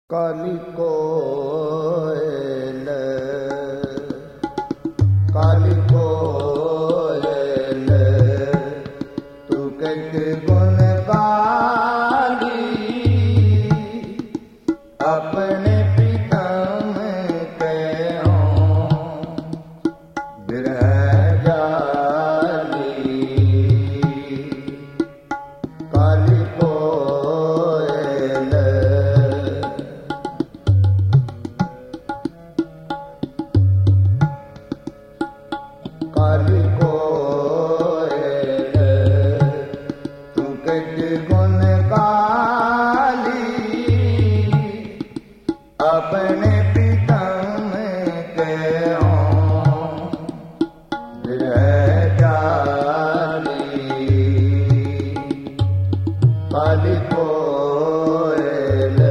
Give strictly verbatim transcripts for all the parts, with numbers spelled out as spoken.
काली कोयल काली कोयल तू कैक गुण गाली अपने प्रीतम के हों बिरह जाली। काली कोयल काली कोयल तू कैक गुण गाली अपने प्रीतम के हों बिरह जाली। काली कोयल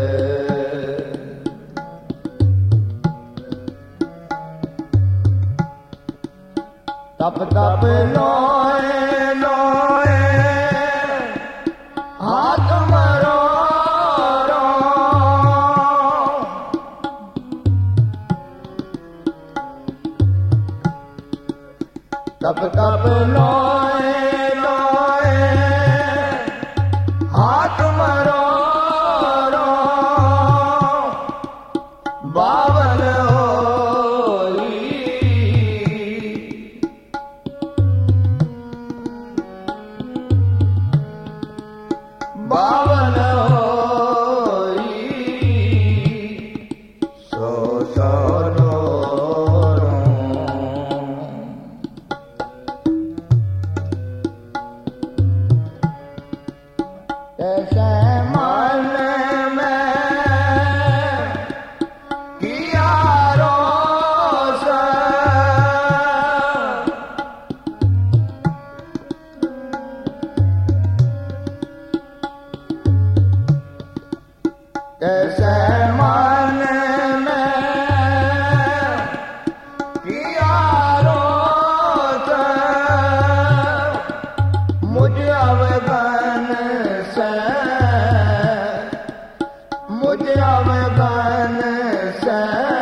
तप तप लोए लोए हाथ मरो रो तप तप लोए लोए हाथ मरो रो बावल बावन होई सो सौ ऐसे मन में किया रोस कैसे मन में किया रोस मुझे अवगन से मुझे अवगन से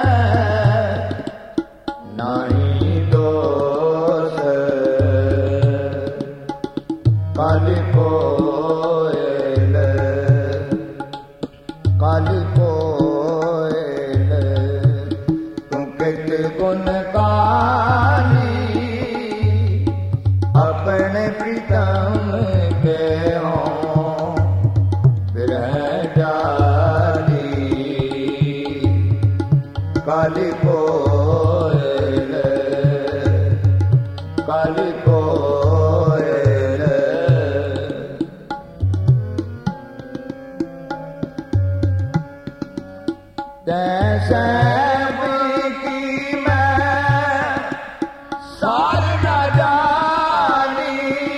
नहीं दोष। काली कोयल काली कोयल तू कैक गुण गाली अपने प्रीतम के हों बिरह जाली। काली कोयल काली कोयल जैसे बीती मैं सार न जानी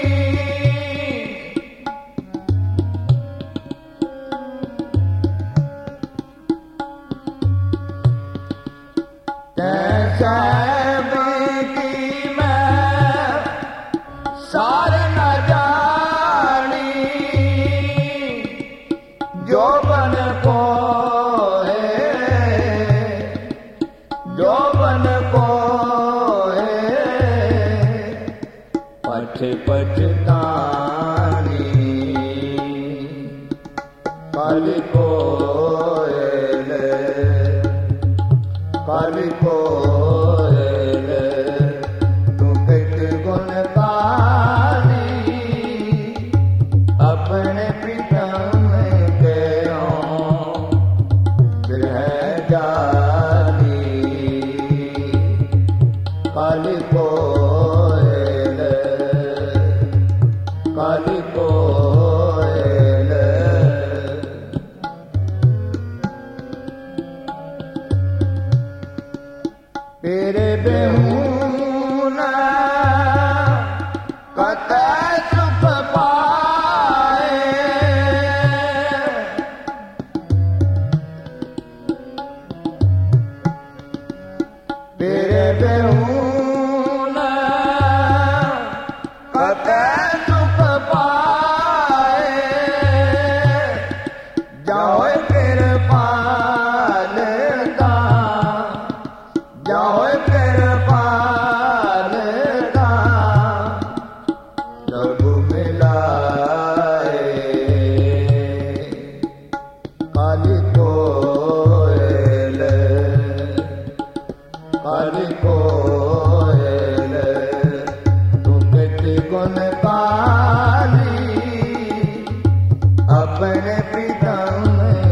जैसे बीती मैं सार न जानी जो बन को जोबन को पछ पछतानी। काली कोयल काली कोयल तू कैक गुण गाली अपने प्रीतम के हों बिरह जाली। काली कोयल काली कोयल तेरे बेहूना कतई सुख पाए तेरे बेहूना कतई सुख पाए जाओ कृपा ਕਾਲੀ ਕੋਇਲ ਕਾਲੀ ਕੋਇਲ ਤੂੰ ਕਿਤੇ ਗੁਣ ਕਾਲੀ ਆਪਣੇ ਪ੍ਰੀਤਮ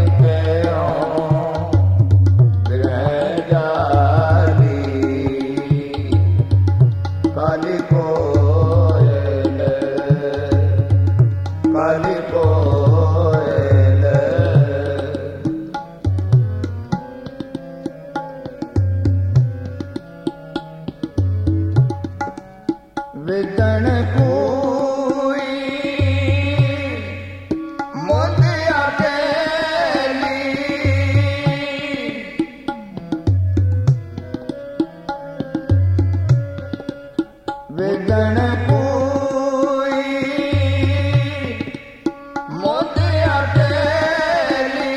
ਕਾਲੀ ਕੋਇਲ ਕਾਲੀ ਕੋਇਲ ਵਿਦਣ ਕੋਈ ਮੋਤਿਆ ਕੇਲੀ ਵਿਦਣ ਕੋਈ ਮੋਤਿਆ ਕੇਲੀ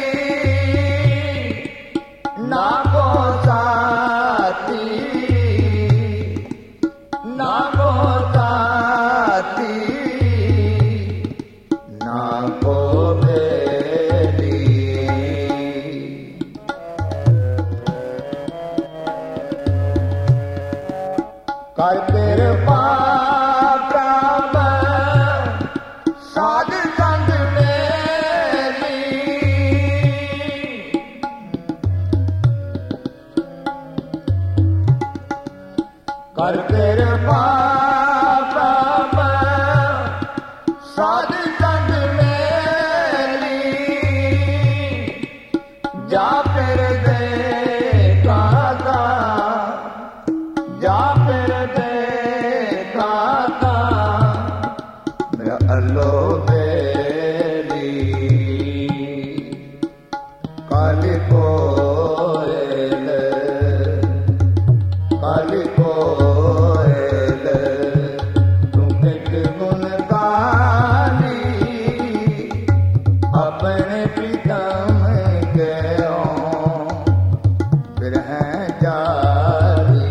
ਨਾ ਕੋ ਸਾਥੀ ਨਾ ਕੋ ਸਾਥੀ ਨਾ ਕੋ ਬੇਲੀ ਕਰ ਕਿਰਪਾ ਪ੍ਰਭ ਸਾਧ ਸੰਗ ਮੇਰੀ ਕਰ ਕਿਰਪਾ ਪ੍ਰਭ ਸਾਧ ਸੰਗ ਮੇਰੀ ਜਾ ਫਿਰ ਦੇ ਕਾਤਾ ਜਾ ਫਿਰ ਦੇ ਕਾਤਾ ਮੇਰਾ ਅੱਲੋ ਬੇਲੀ ਕਾਲੀ ਕੋਇਲ ਕਾਲੀ ਕੋਇਲ ਤੂੰ ਕਿਤ ਗੁਣ ਕਾਲੀ ਆਪਣੇ ਪ੍ਰੀਤਮ ਗਿਓ ਬਿਰਹਿ ਜਾਰੀ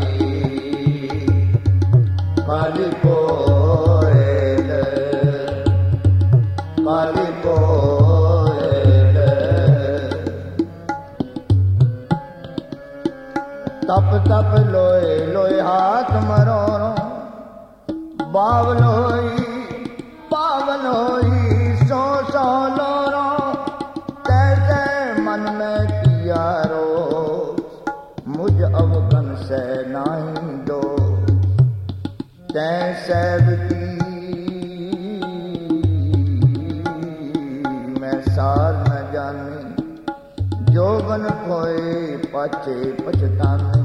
ਕਾਲੀ ਕੋਇਲ ਕਾਲੀ ਕੋਇਲ ਤਪ ਤਪ ਲੋਏ ਲੋਏ ਹਾਥ ਮਰੋਰੋ ਬਾਵਲੋਈ ਬਾਵਲੋਈ ਸੋ ਸੋ ਲੋਰੋ ਤੈਸੇ ਮਨ ਮੈਂ ਕੀਆ ਰੋ ਮੁਝ ਅਵਗਨ ਸੇ ਨਾਹੀ ਦੋ ਤੈ ਸਹਿਬ ਕੀ ਮੈਂ ਸਾਰ ਨ ਜਾਣੀ ਜੋਬਨ ਖੋਏ ਪਾਛੇ ਪਛਤਾਨੀ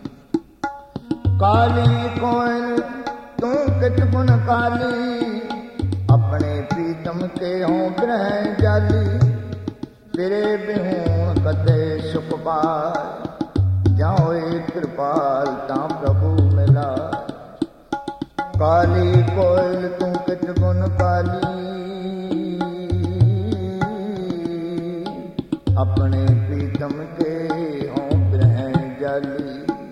ਕਾਲੀ ਕੋਇਲ ਤੂੰ ਕਿਤ ਗੁਣ ਕਾਲੀ ਆਪਣੇ ਪ੍ਰੀਤਮ ਕੇ ਹੋਂ ਗ੍ਰਹਿ ਜਾਲੀ ਤੇਰੇ ਬਿਹੂਣ ਕਦੇ ਸੁਖ ਪਾਏ ਜਾਂ ਹੋਏ ਕਿਰਪਾਲ ਤਾਂ ਪ੍ਰਭੂ ਮਿਲਾ ਕਾਲੀ ਕੋਇਲ ਤੂੰ ਕਿਤ ਗੁਣ ਕਾਲੀ ਆਪਣੇ ਪ੍ਰੀਤਮ ਕੇ ਹੋਂ ਗ੍ਰਹਿ ਜਾਲੀ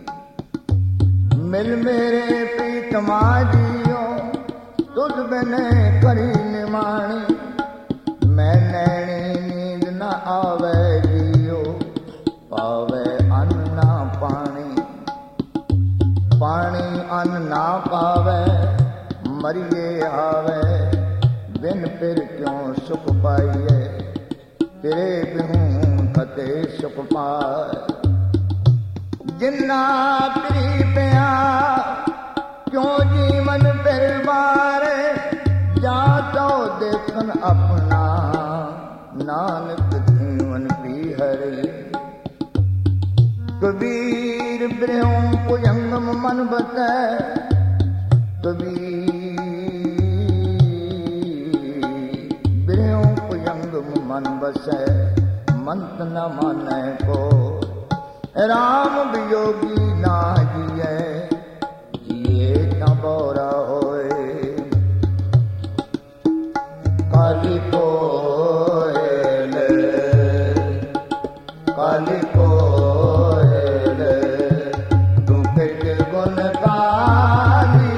ਮਿਲ ਮੇਰੇ ਪ੍ਰੀਤਮਾ ਜੀਓ ਤੁਧ ਬਿਨੇ ਕਰੀ ਨਿਮਾਣੀ ਮੈਂ ਨੈਣੀ ਨੀਂਦ ਨ ਆਵੇ ਜੀਓ ਪਾਵੇ ਅੰਨ ਨਾ ਪਾਣੀ ਪਾਣੀ ਅੰਨ ਨਾ ਪਾਵੇ ਮਰੀਏ ਆਵੇ ਬਿਨ ਫਿਰ ਕਿਉਂ ਸੁਖ ਪਾਈਏ ਤੇਰੇ ਬਿਹੂੰ ਕਤੇ ਸੁਖ ਪਾਏ ਜਿੰਨਾ ਤੇਰੀ ਪਿਆ ਕਿਉਂ ਜੀਵਨ ਫਿਰ ਬਾਰੇ ਜਾ ਤੋ ਦੇਖਨ ਆਪਣਾ ਨਾਨਕ ਜੀਵਨ ਵੀ ਹਰੇ ਕਬੀਰ ਬਿਰਹੋਂ ਭੁਜੰਗਮ ਮਨ ਬਸੈ ਕਬੀਰ ਬਿਰਹੋਂ ਭੁਜੰਗਮ ਮਨ ਬਸੈ ਮੰਤ ਨ ਮਾਨੈ ਕੋ ਰਾਮ ਵਿਯੋਗੀ ਨਾ ਜੀਐ ਜੀਏ ਤਾਂ ਬੋਰਾ ਹੋਏ ਕਾਲੀ ਕੋਇਲ ਕਾਲੀ ਕੋਇਲ ਤੂੰ ਕਿਤ ਗੁਣ ਕਾਲੀ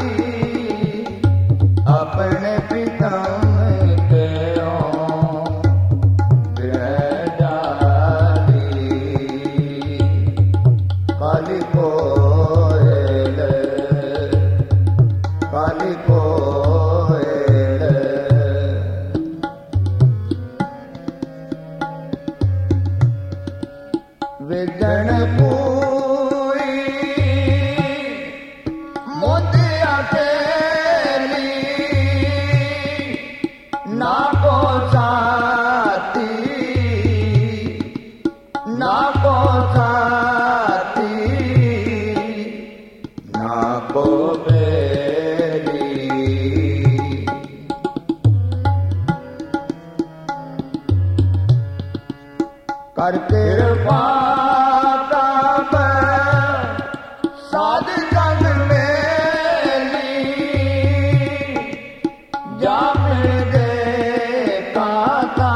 ਆਪਣੇ ਪ੍ਰੀਤਮ ਕੇ ਹੋ ਬਿਰਹਿ ਜਾ विजन पूरी मोतिया तेली ना को साथी ना को साथी ना को बेली कर कृपा साध संग मेली जा फिर देखा था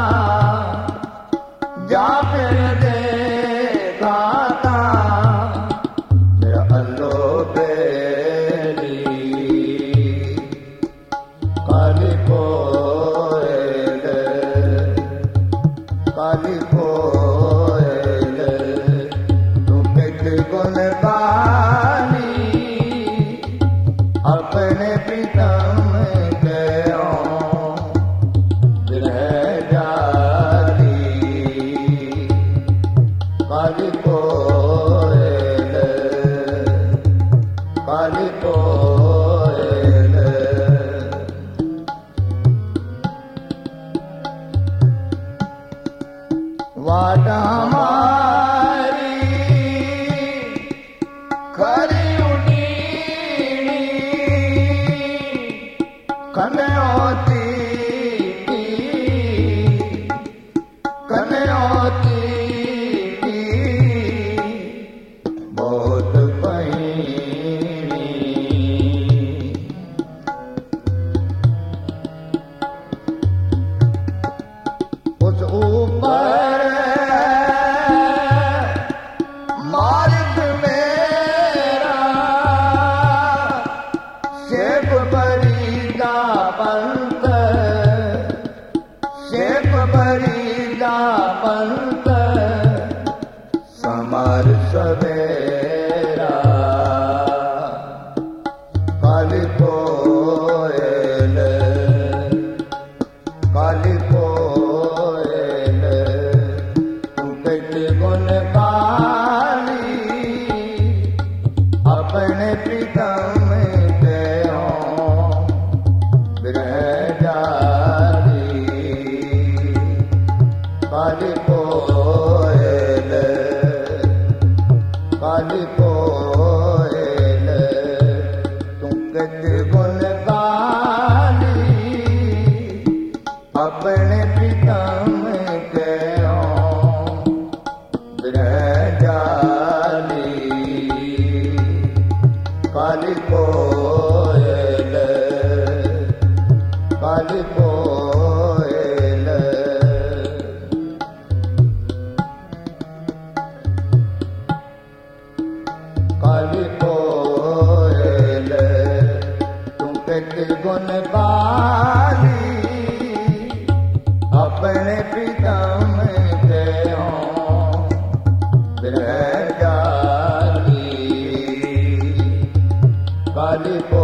जा फिर देखा था मेरा अल्लो बेली काली कोयल काली कोयल तू कित गुण अपने प्रीतम गयो विरह जारी काली कोयल काली कोयल वाटा हमारी खरी कन्योती कन्योती बहुत पहिनी उस ऊपर मार्ग मेरा शेप बरीदा पंत शेप बरीदा पंत समार सवेरा काली कोयल काली कोयल तू कित गुण काली अपने प्रीतम गयो विरह जारी काली कोयल काली कोयल तू कित गुण काली अपने प्रीतम गयो विरह जारी काली कोयल काली कोयल काली कोयल तू कित गुण काली अपने प्रीतम गयो विरह जारी काली